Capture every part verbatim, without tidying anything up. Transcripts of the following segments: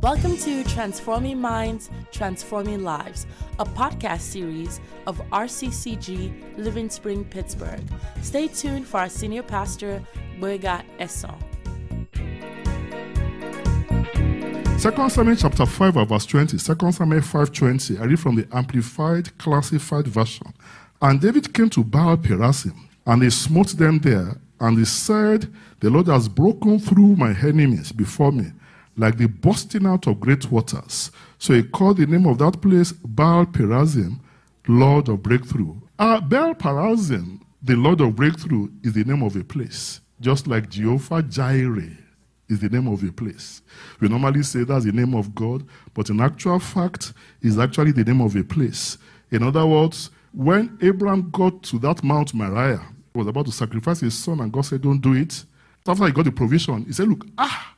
Welcome to Transforming Minds, Transforming Lives, a podcast series of R C C G Living Spring, Pittsburgh. Stay tuned for our senior pastor, Boyega Esson. Second Samuel chapter five, verse twenty. Second Samuel five twenty. I read from the Amplified Classified Version. And David came to Baal Perazim, and he smote them there, and he said, the Lord has broken through my enemies before me, like the bursting out of great waters. So he called the name of that place Baal Perazim, Lord of Breakthrough. Uh, Baal Perazim, the Lord of Breakthrough, is the name of a place, just like Jehovah Jireh is the name of a place. We normally say that's the name of God, but in actual fact, it's actually the name of a place. In other words, when Abraham got to that Mount Moriah, he was about to sacrifice his son, and God said, don't do it. After he got the provision, he said, look, ah,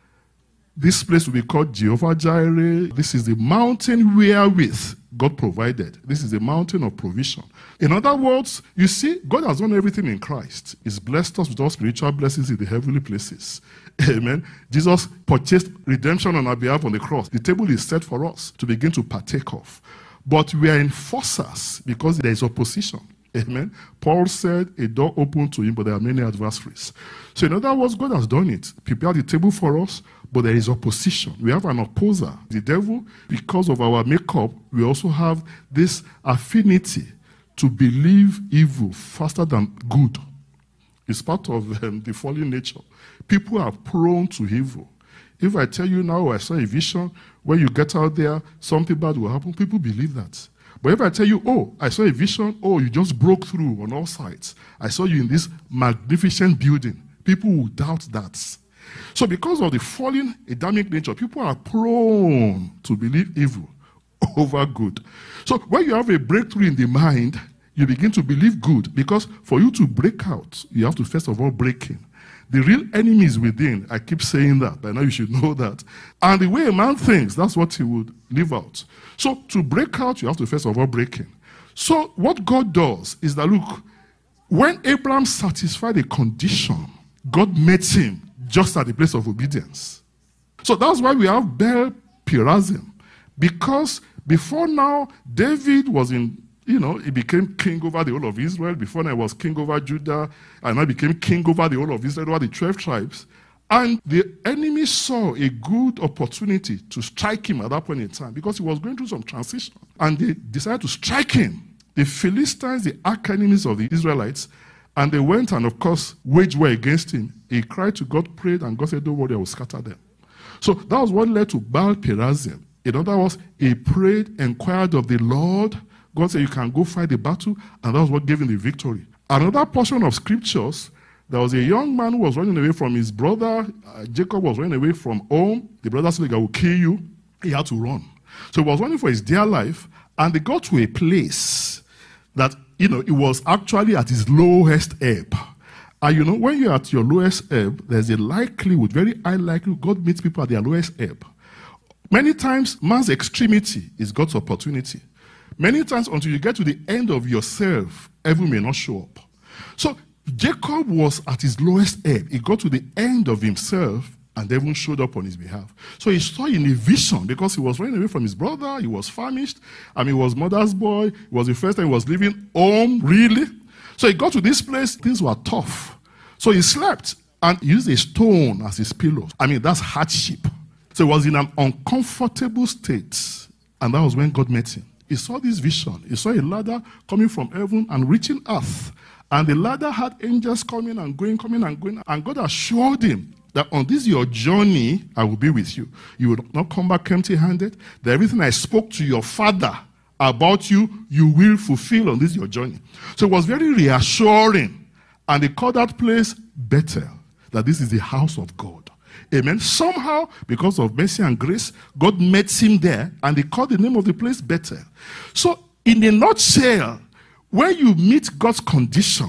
this place will be called Jehovah Jireh. This is the mountain wherewith God provided. This is the mountain of provision. In other words, you see, God has done everything in Christ. He's blessed us with all spiritual blessings in the heavenly places. Amen. Jesus purchased redemption on our behalf on the cross. The table is set for us to begin to partake of. But we are enforcers because there is opposition. Amen. Paul said a door opened to him, but there are many adversaries. So in other words, God has done it. Prepared the table for us, but there is opposition. We have an opposer, the devil. Because of our makeup, we also have this affinity to believe evil faster than good. It's part of um, the fallen nature. People are prone to evil. If I tell you now, I saw a vision, when you get out there, something bad will happen, people believe that. But if I tell you, oh, I saw a vision, oh, you just broke through on all sides. I saw you in this magnificent building. People will doubt that. So because of the fallen Adamic nature, people are prone to believe evil over good. So when you have a breakthrough in the mind, you begin to believe good, because for you to break out, you have to first of all break in. The real enemy is within. I keep saying that, but now you should know that. And the way a man thinks, that's what he would live out. So to break out, you have to first of all break in. So what God does is that, look, when Abraham satisfied a condition, God met him just at the place of obedience. So that's why we have Baal Perazim. Because before now, David was in, you know, he became king over the whole of Israel. Before now, he was king over Judah. And now became king over the whole of Israel, over the twelve tribes. And the enemy saw a good opportunity to strike him at that point in time, because he was going through some transition. And they decided to strike him. The Philistines, the arch enemies of the Israelites, and they went and, of course, waged war against him. He cried to God, prayed, and God said, don't worry, I will scatter them. So that was what led to Baal Perazim. In other words, he prayed, inquired of the Lord. God said, you can go fight the battle, and that was what gave him the victory. Another portion of scriptures, there was a young man who was running away from his brother. Uh, Jacob was running away from home. The brother said, I will kill you. He had to run. So he was running for his dear life, and they got to a place that, you know, it was actually at his lowest ebb. And you know, when you're at your lowest ebb, there's a likelihood, very high likelihood, God meets people at their lowest ebb. Many times, man's extremity is God's opportunity. Many times, until you get to the end of yourself, heaven may not show up. So Jacob was at his lowest ebb. He got to the end of himself, and heaven showed up on his behalf. So he saw in a vision, because he was running away from his brother, he was famished, and he was mother's boy. It was the first time he was leaving home, really. So he got to this place, things were tough. So he slept and used a stone as his pillow. I mean, that's hardship. So he was in an uncomfortable state, and that was when God met him. He saw this vision. He saw a ladder coming from heaven and reaching earth. And the ladder had angels coming and going, coming and going. And God assured him that on this your journey, I will be with you. You will not come back empty-handed. That everything I spoke to your father about you, you will fulfill on this your journey. So it was very reassuring. And they called that place Bethel, that this is the house of God. Amen. Somehow, because of mercy and grace, God met him there, and they called the name of the place Bethel. So, in a nutshell, when you meet God's condition,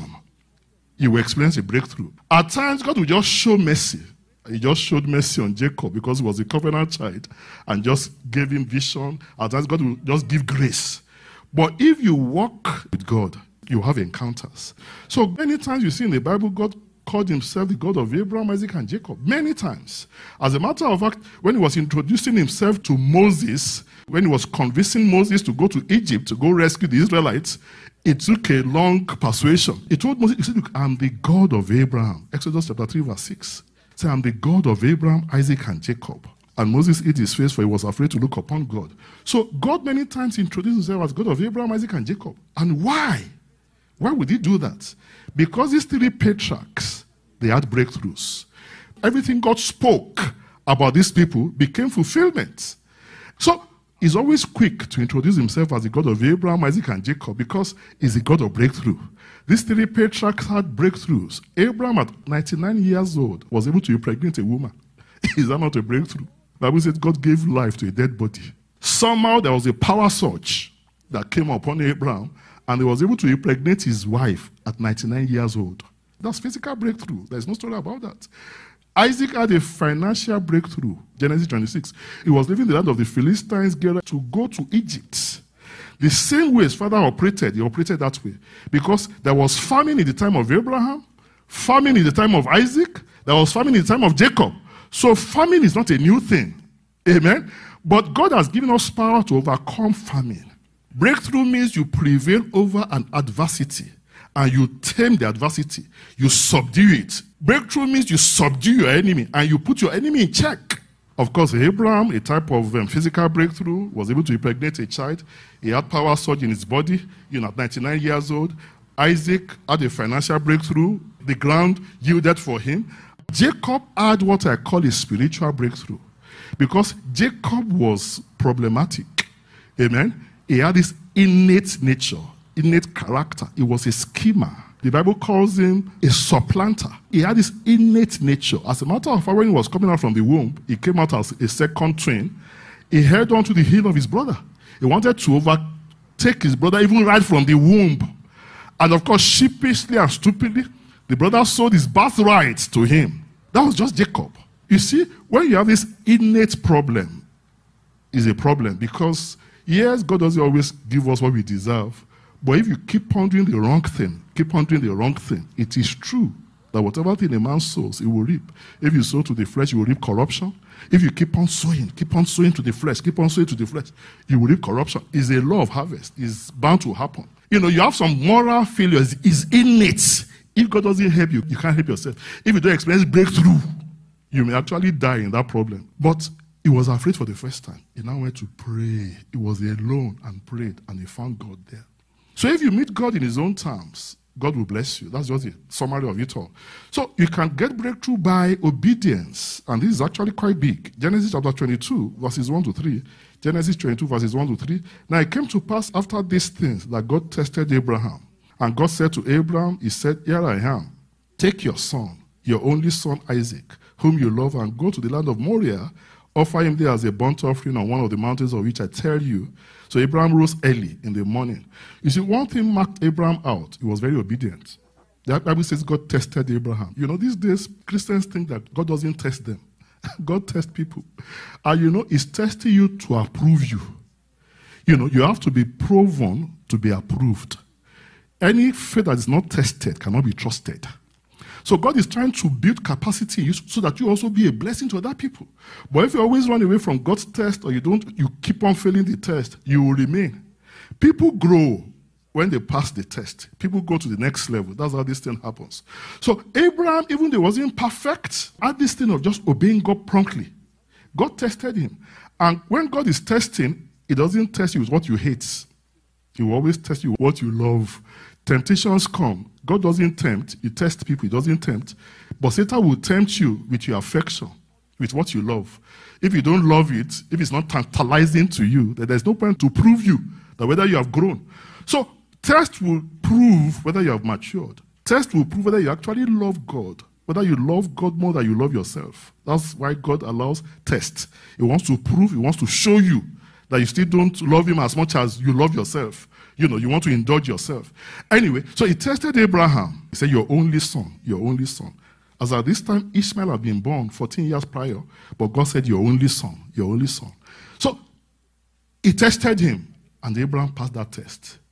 you will experience a breakthrough. At times, God will just show mercy. He just showed mercy on Jacob because he was a covenant child and just gave him vision. At times, God will just give grace. But if you walk with God, you have encounters. So many times you see in the Bible, God called himself the God of Abraham, Isaac, and Jacob many times. As a matter of fact, when he was introducing himself to Moses, when he was convincing Moses to go to Egypt to go rescue the Israelites, it took a long persuasion. He told Moses, he said, look, I'm the God of Abraham. Exodus chapter three, verse six. He said, I'm the God of Abraham, Isaac, and Jacob. And Moses hid his face, for he was afraid to look upon God. So God many times introduced himself as God of Abraham, Isaac, and Jacob. And why? Why would he do that? Because these three patriarchs, they had breakthroughs. Everything God spoke about these people became fulfillment. So he's always quick to introduce himself as the God of Abraham, Isaac, and Jacob because he's the God of breakthrough. These three patriarchs had breakthroughs. Abraham at ninety-nine years old was able to impregnate a woman. Is that not a breakthrough? The Bible says God gave life to a dead body. Somehow there was a power surge that came upon Abraham, and he was able to impregnate his wife at ninety-nine years old. That's physical breakthrough. There's no story about that. Isaac had a financial breakthrough. Genesis twenty-six. He was leaving the land of the Philistines to go to Egypt. The same way his father operated, he operated that way. Because there was famine in the time of Abraham, famine in the time of Isaac, there was famine in the time of Jacob. So famine is not a new thing. Amen? But God has given us power to overcome famine. Breakthrough means you prevail over an adversity and you tame the adversity. You subdue it. Breakthrough means you subdue your enemy and you put your enemy in check. Of course, Abraham, a type of um, physical breakthrough, was able to impregnate a child. He had power surge in his body, you know, at ninety-nine years old. Isaac had a financial breakthrough. The ground yielded for him. Jacob had what I call a spiritual breakthrough because Jacob was problematic. Amen? He had this innate nature, innate character. He was a schemer. The Bible calls him a supplanter. He had this innate nature. As a matter of fact, when he was coming out from the womb, he came out as a second twin. He held on to the heel of his brother. He wanted to overtake his brother even right from the womb. And of course, sheepishly and stupidly, the brother sold his birthright to him. That was just Jacob. You see, when you have this innate problem, it's a problem because, yes, God doesn't always give us what we deserve. But if you keep on doing the wrong thing, keep on doing the wrong thing, it is true that whatever thing a man sows, he will reap. If you sow to the flesh, you will reap corruption. If you keep on sowing, keep on sowing to the flesh, keep on sowing to the flesh, you will reap corruption. It's a law of harvest. It's bound to happen. You know, you have some moral failures. It's innate. If God doesn't help you, you can't help yourself. If you don't experience breakthrough, you may actually die in that problem. But he was afraid for the first time. He now went to pray. He was alone and prayed, and he found God there. So if you meet God in his own terms, God will bless you. That's just the summary of it all. So you can get breakthrough by obedience. And this is actually quite big. Genesis chapter twenty-two, verses one to three. Genesis twenty-two, verses one to three. Now it came to pass after these things that God tested Abraham. And God said to Abraham, he said, here I am. Take your son, your only son Isaac, whom you love, and go to the land of Moriah. Offer him there as a burnt offering on one of the mountains of which I tell you. So Abraham rose early in the morning. You see, one thing marked Abraham out. He was very obedient. The Bible says God tested Abraham. You know, these days, Christians think that God doesn't test them. God tests people. And you know, he's testing you to approve you. You know, you have to be proven to be approved. Any faith that is not tested cannot be trusted. So God is trying to build capacity in you so that you also be a blessing to other people. But if you always run away from God's test or you don't, you keep on failing the test, you will remain. People grow when they pass the test. People go to the next level. That's how this thing happens. So Abraham, even though he wasn't perfect, had this thing of just obeying God promptly. God tested him. And when God is testing, he doesn't test you with what you hate. He will always test you with what you love. Temptations come. God doesn't tempt. He tests people. He doesn't tempt. But Satan will tempt you with your affection, with what you love. If you don't love it, if it's not tantalizing to you, then there's no point to prove you that whether you have grown. So test will prove whether you have matured. Test will prove whether you actually love God, whether you love God more than you love yourself. That's why God allows tests. He wants to prove, he wants to show you that you still don't love him as much as you love yourself. You know, you want to indulge yourself. Anyway, so he tested Abraham. He said, your only son, your only son. As at this time, Ishmael had been born fourteen years prior, but God said, your only son, your only son. So he tested him, and Abraham passed that test.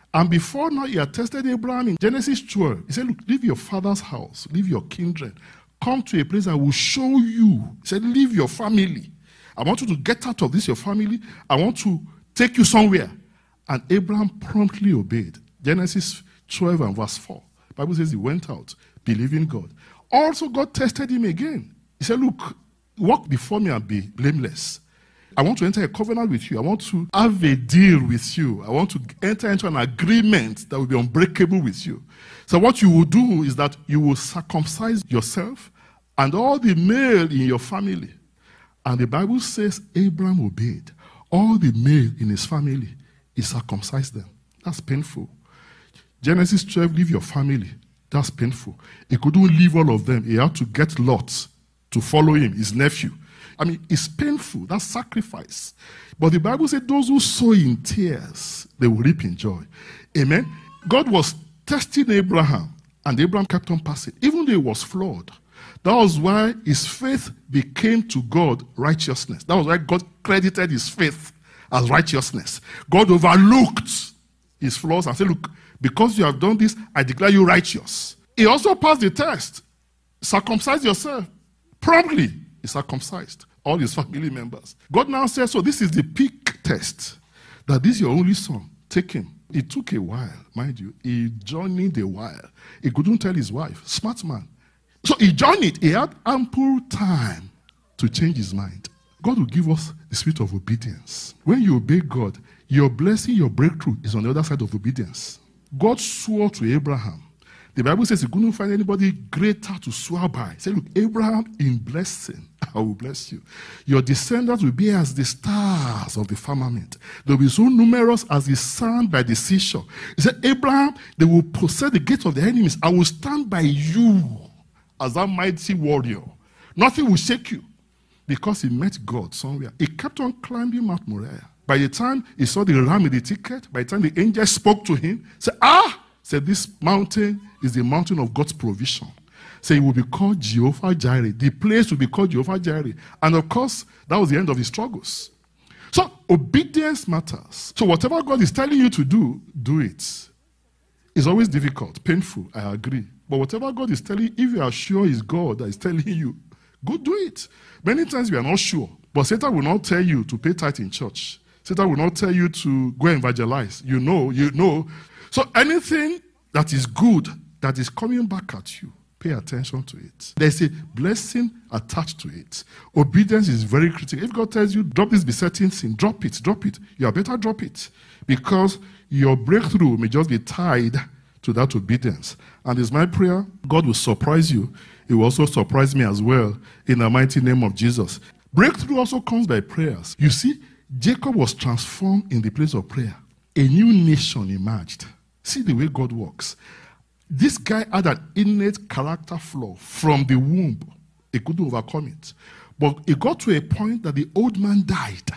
And before now, he had tested Abraham in Genesis twelve. He said, look, leave your father's house, leave your kindred, come to a place I will show you. He said, leave your family. I want you to get out of this, your family. I want to take you somewhere. And Abraham promptly obeyed. Genesis twelve and verse four. The Bible says he went out, believing God. Also, God tested him again. He said, look, walk before me and be blameless. I want to enter a covenant with you. I want to have a deal with you. I want to enter into an agreement that will be unbreakable with you. So what you will do is that you will circumcise yourself and all the male in your family. And the Bible says Abraham obeyed. All the male in his family, he circumcised them. That's painful. Genesis twelve, leave your family. That's painful. He couldn't leave all of them. He had to get Lot to follow him, his nephew. I mean, it's painful. That's sacrifice. But the Bible said those who sow in tears, they will reap in joy. Amen? God was testing Abraham, and Abraham kept on passing, even though he was flawed. That was why his faith became to God righteousness. That was why God credited his faith as righteousness. God overlooked his flaws and said, look, because you have done this, I declare you righteous. He also passed the test. Circumcise yourself. Promptly, he circumcised all his family members. God now says, so this is the peak test. That this is your only son. Take him. It took a while, mind you. He journeyed a while. He couldn't tell his wife. Smart man. So he journeyed. He had ample time to change his mind. God will give us the spirit of obedience. When you obey God, your blessing, your breakthrough is on the other side of obedience. God swore to Abraham. The Bible says he couldn't find anybody greater to swear by. He said, look, Abraham, in blessing, I will bless you. Your descendants will be as the stars of the firmament. They will be so numerous as the sand by the seashore. He said, Abraham, they will possess the gates of the enemies. I will stand by you as that mighty warrior. Nothing will shake you. Because he met God somewhere. He kept on climbing Mount Moriah. By the time he saw the ram in the thicket, by the time the angel spoke to him, said, ah, said this mountain is the mountain of God's provision. So it will be called Jehovah Jireh. The place will be called Jehovah Jireh. And of course, that was the end of the struggles. So obedience matters. So whatever God is telling you to do, do it. It's always difficult, painful, I agree. But whatever God is telling you, if you are sure it's God that is telling you, go do it. Many times we are not sure. But Satan will not tell you to pay tithe in church. Satan will not tell you to go evangelize. You know, you know. So anything that is good, that is coming back at you, pay attention to it. There's a blessing attached to it. Obedience is very critical. If God tells you, drop this besetting sin, drop it, drop it. You are better drop it. Because your breakthrough may just be tied to that obedience. And it's my prayer, God will surprise you. He will also surprise me as well in the mighty name of Jesus. Breakthrough also comes by prayers. You see, Jacob was transformed in the place of prayer. A new nation emerged. See the way God works. This guy had an innate character flaw from the womb. He couldn't overcome it. But it got to a point that the old man died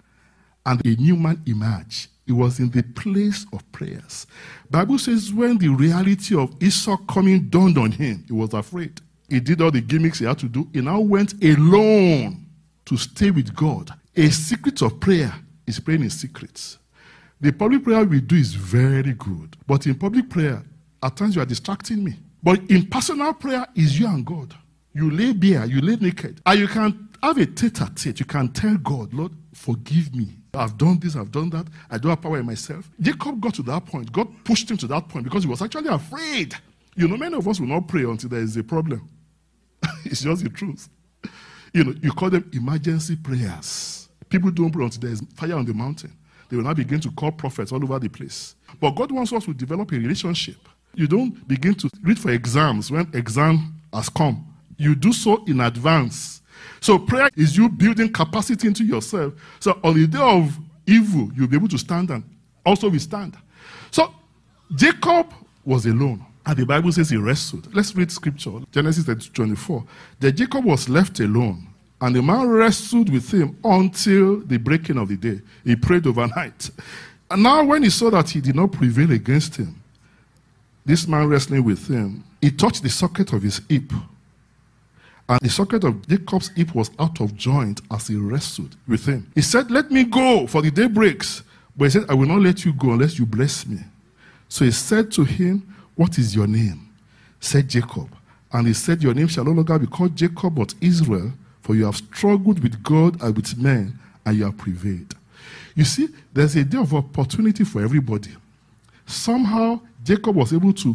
and a new man emerged. He was in the place of prayers. The Bible says when the reality of Esau coming dawned on him, he was afraid. He did all the gimmicks he had to do. He now went alone to stay with God. A secret of prayer is praying in secrets. The public prayer we do is very good. But in public prayer, at times you are distracting me. But in personal prayer, is you and God. You lay bare, you lay naked. And you can have a tete-a-tete. You can tell God, Lord, forgive me. I've done this, I've done that. I don't have power in myself. Jacob got to that point. God pushed him to that point because he was actually afraid. You know, many of us will not pray until there is a problem. It's just the truth. You know, you call them emergency prayers. People don't pray until there is fire on the mountain. They will now begin to call prophets all over the place. But God wants us to develop a relationship. You don't begin to read for exams when exam has come. You do so in advance. So prayer is you building capacity into yourself. So on the day of evil, you'll be able to stand and also withstand. So Jacob was alone. And the Bible says he wrestled. Let's read scripture. Genesis twenty-four. That Jacob was left alone. And the man wrestled with him until the breaking of the day. He prayed overnight. And now when he saw that he did not prevail against him, this man wrestling with him, he touched the socket of his hip. And the socket of Jacob's hip was out of joint as he wrestled with him. He said, let me go, for the day breaks. But he said, I will not let you go unless you bless me. So he said to him, what is your name? Said Jacob. And he said, your name shall no longer be called Jacob, but Israel, for you have struggled with God and with men, and you have prevailed. You see, there's a day of opportunity for everybody. Somehow, Jacob was able to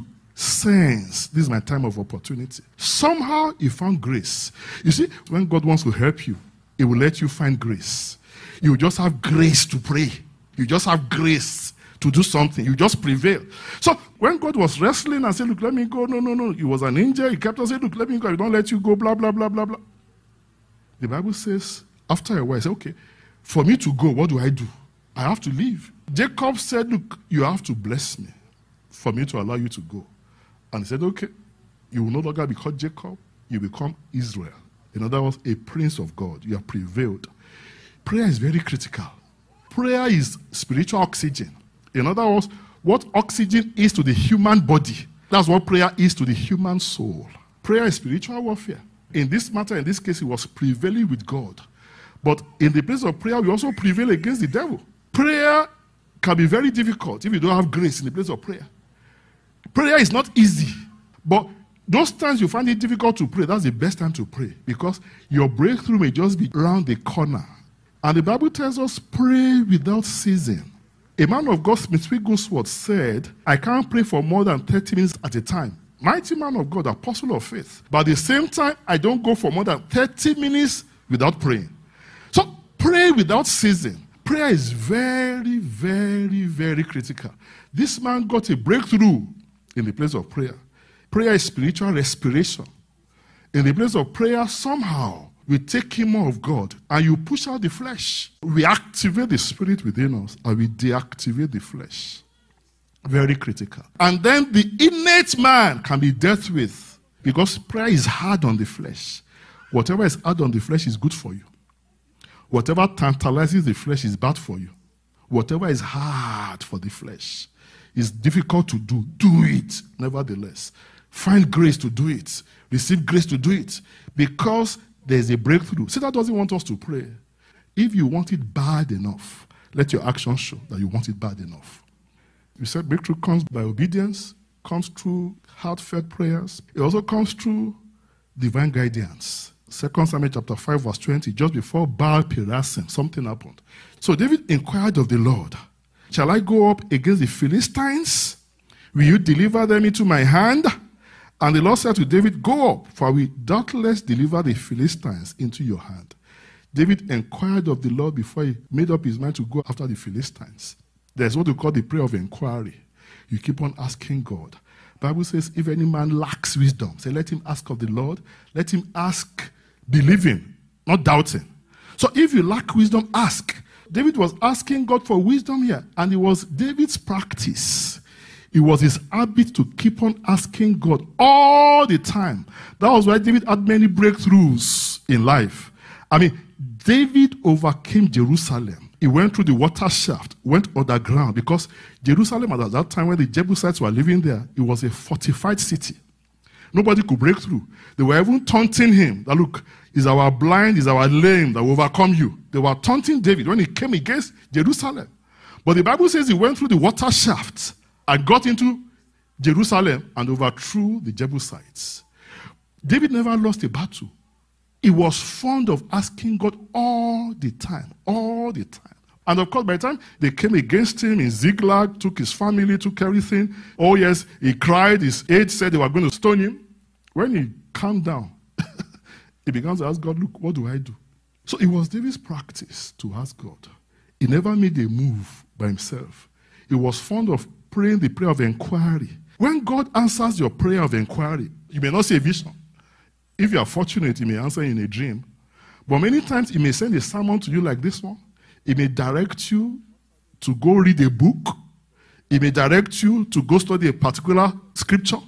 sense, this is my time of opportunity. Somehow, he found grace. You see, when God wants to help you, he will let you find grace. You just have grace to pray. You just have grace to do something. You just prevail. So when God was wrestling and said, look, let me go. No, no, no. He was an angel. He kept on saying, look, let me go. I don't let you go, blah, blah, blah, blah, blah. The Bible says, after a while, he said, okay, for me to go, what do I do? I have to leave. Jacob said, look, you have to bless me for me to allow you to go. And he said, okay, you will no longer be called Jacob. You become Israel. In other words, a prince of God. You have prevailed. Prayer is very critical. Prayer is spiritual oxygen. In other words, what oxygen is to the human body, that's what prayer is to the human soul. Prayer is spiritual warfare. In this matter, in this case, it was prevailing with God. But in the place of prayer, we also prevail against the devil. Prayer can be very difficult if you don't have grace in the place of prayer. Prayer is not easy. But those times you find it difficult to pray, that's the best time to pray. Because your breakthrough may just be around the corner. And the Bible tells us, pray without ceasing. A man of God, Smith Wigglesworth, said, I can't pray for more than thirty minutes at a time. Mighty man of God, apostle of faith. But at the same time, I don't go for more than thirty minutes without praying. So pray without ceasing. Prayer is very, very, very critical. This man got a breakthrough in the place of prayer. Prayer is spiritual respiration. In the place of prayer, somehow, we take him more of God and you push out the flesh. We activate the spirit within us and we deactivate the flesh. Very critical. And then the innate man can be dealt with because prayer is hard on the flesh. Whatever is hard on the flesh is good for you. Whatever tantalizes the flesh is bad for you. Whatever is hard for the flesh is difficult to do. Do it, nevertheless. Find grace to do it. Receive grace to do it. Because there's a breakthrough. Satan doesn't want us to pray. If you want it bad enough, let your actions show that you want it bad enough. We said breakthrough comes by obedience, comes through heartfelt prayers. It also comes through divine guidance. Second Samuel chapter five verse twenty, just before Baal Perasim, something happened. So David inquired of the Lord, shall I go up against the Philistines? Will you deliver them into my hand? And the Lord said to David, go up, for I will doubtless deliver the Philistines into your hand. David inquired of the Lord before he made up his mind to go after the Philistines. There's what we call the prayer of inquiry. You keep on asking God. The Bible says, if any man lacks wisdom, say, let him ask of the Lord. Let him ask believing, not doubting. So if you lack wisdom, ask. David was asking God for wisdom here, and it was David's practice. It was his habit to keep on asking God all the time. That was why David had many breakthroughs in life. I mean, David overcame Jerusalem. He went through the water shaft, went underground, because Jerusalem at that time when the Jebusites were living there, it was a fortified city. Nobody could break through. They were even taunting him that, look, is our blind, is our lame that will overcome you. They were taunting David when he came against Jerusalem. But the Bible says he went through the water shaft and got into Jerusalem and overthrew the Jebusites. David never lost a battle. He was fond of asking God all the time, all the time. And of course, by the time they came against him in Ziklag, took his family, took everything. Oh yes, he cried, his age said they were going to stone him. When he calmed down, he began to ask God, look, what do I do? So it was David's practice to ask God. He never made a move by himself. He was fond of praying the prayer of inquiry. When God answers your prayer of inquiry, you may not see a vision. If you are fortunate, he may answer in a dream. But many times, he may send a sermon to you like this one. He may direct you to go read a book. He may direct you to go study a particular scripture.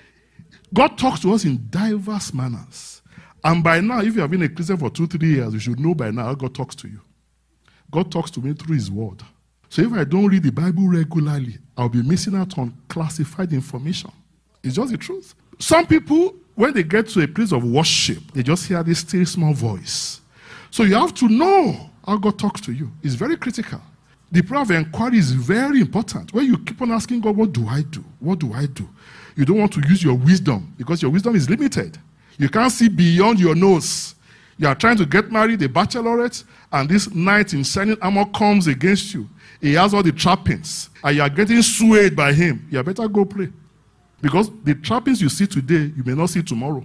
God talks to us in diverse manners. And by now, if you have been a Christian for two, three years, you should know by now how God talks to you. God talks to me through his word. So if I don't read the Bible regularly, I'll be missing out on classified information. It's just the truth. Some people, when they get to a place of worship, they just hear this still small voice. So you have to know how God talks to you. It's very critical. The prayer of inquiry is very important. When you keep on asking God, what do I do? What do I do? You don't want to use your wisdom because your wisdom is limited. You can't see beyond your nose. You are trying to get married, a bachelorette, and this knight in shining armor comes against you. He has all the trappings, and you are getting swayed by him. You better go pray. Because the trappings you see today, you may not see tomorrow.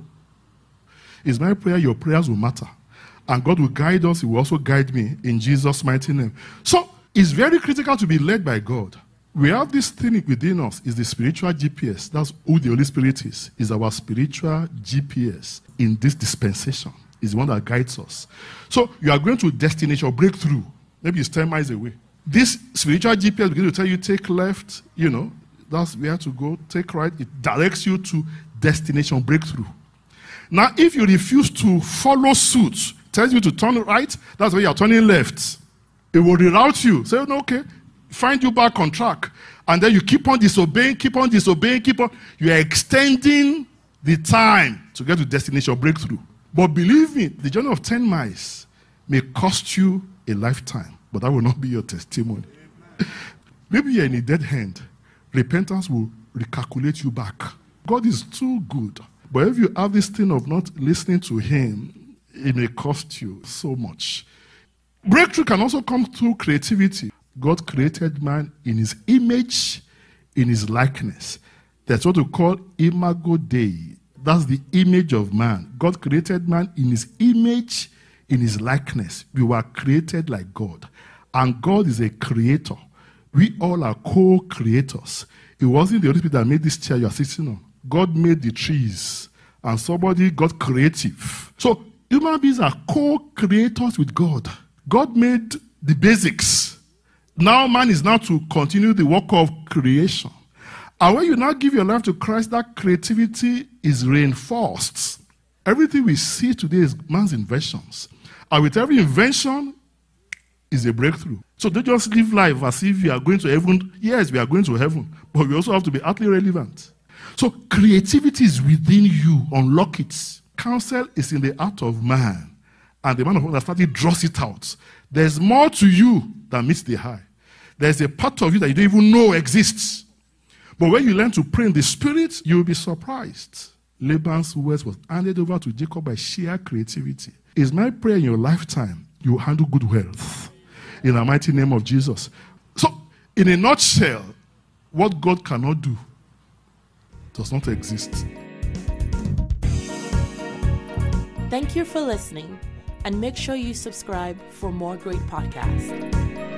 It's my prayer your prayers will matter. And God will guide us. He will also guide me in Jesus' mighty name. So, it's very critical to be led by God. We have this thing within us, is the spiritual G P S. That's who the Holy Spirit is. Is our spiritual G P S in this dispensation. Is the one that guides us. So you are going to destination breakthrough. Maybe it's ten miles away. This spiritual G P S is going to tell you take left, you know, that's where to go, take right. It directs you to destination breakthrough. Now, if you refuse to follow suit, tells you to turn right, that's where you are turning left. It will reroute you. Say, no, okay, find you back on track. And then you keep on disobeying, keep on disobeying, keep on. You are extending the time to get to destination breakthrough. But believe me, the journey of ten miles may cost you a lifetime, but that will not be your testimony. Maybe you're in a dead end. Repentance will recalculate you back. God is too good. But if you have this thing of not listening to him, it may cost you so much. Breakthrough can also come through creativity. God created man in his image, in his likeness. That's what we call imago Dei. That's the image of man. God created man in his image, in his likeness. We were created like God. And God is a creator. We all are co-creators. It wasn't the Holy Spirit that made this chair you are sitting on. God made the trees. And somebody got creative. So human beings are co-creators with God. God made the basics. Now man is now to continue the work of creation. And when you now give your life to Christ, that creativity is reinforced. Everything we see today is man's inventions. And with every invention is a breakthrough. So don't just live life as if you are going to heaven. Yes, we are going to heaven. But we also have to be utterly relevant. So creativity is within you. Unlock it. Counsel is in the heart of man. And the man of God that started draws it out. There's more to you than meets the eye. There's a part of you that you don't even know exists. But when you learn to pray in the Spirit, you will be surprised. Laban's words was handed over to Jacob by sheer creativity. It's my prayer in your lifetime, you will handle good wealth. In the mighty name of Jesus. So, in a nutshell, what God cannot do does not exist. Thank you for listening, and make sure you subscribe for more great podcasts.